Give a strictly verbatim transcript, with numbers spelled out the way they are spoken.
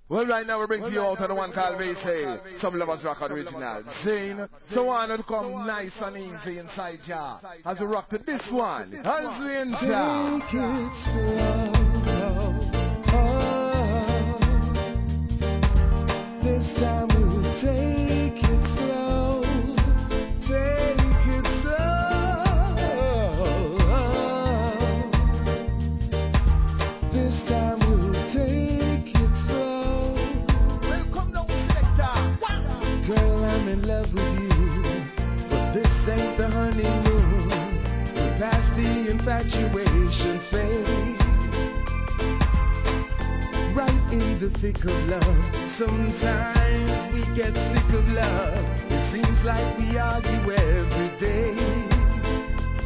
Well, right now we bring to you out of the one called V C, Some Lovers Rock Original. Zane, so on to come nice and easy inside ya as we rock to this one, as we enter. Take it slow. Oh, this time we'll take it slow. Take it slow. Oh, this time we'll take it slow. Welcome down, selector. Wow. Girl, I'm in love with you, but this ain't the honeymoon. We're past the infatuation phase. Right in the thick of love. Sometimes we get sick of love. It seems like we argue every day.